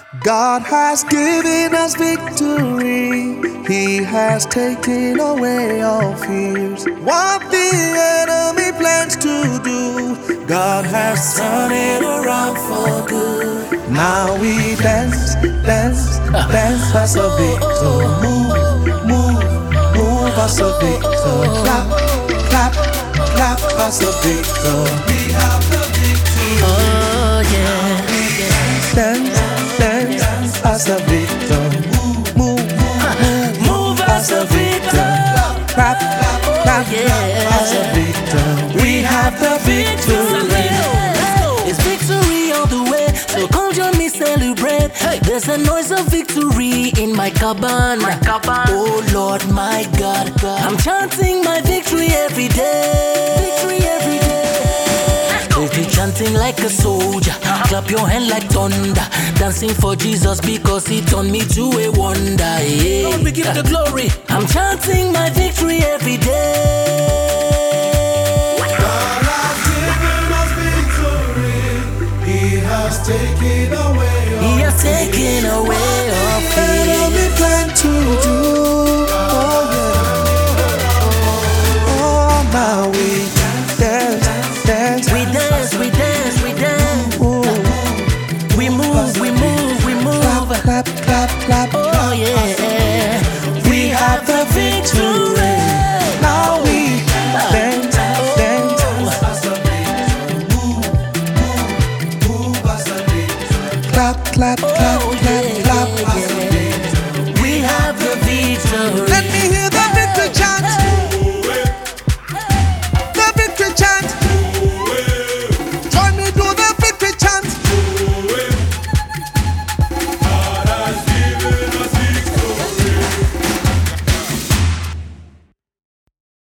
God has given us victory. He has taken away all fears. What the enemy plans to do, God has turned it around for good. Now we dance, dance, dance as a victor. Move, move, move as a victor. Clap, clap, clap as a victor. We have the victory. Oh yeah. Dance, dance as a victor. Move, move, Move as a victor. clap, clap as a victor. We have the victory. It's victory all the way, so come join me celebrate. There's a noise of victory in my cabin. Oh Lord, my God, I'm chanting my victory every day. Victory every day. If you chanting like a soldier, clap your hand like thunder, dancing for Jesus because He turned me to a wonder. Yeah. Lord, we give the glory. I'm chanting my victory every day. God has given us victory. He has taken away all He has taken away all fear. enemy plan to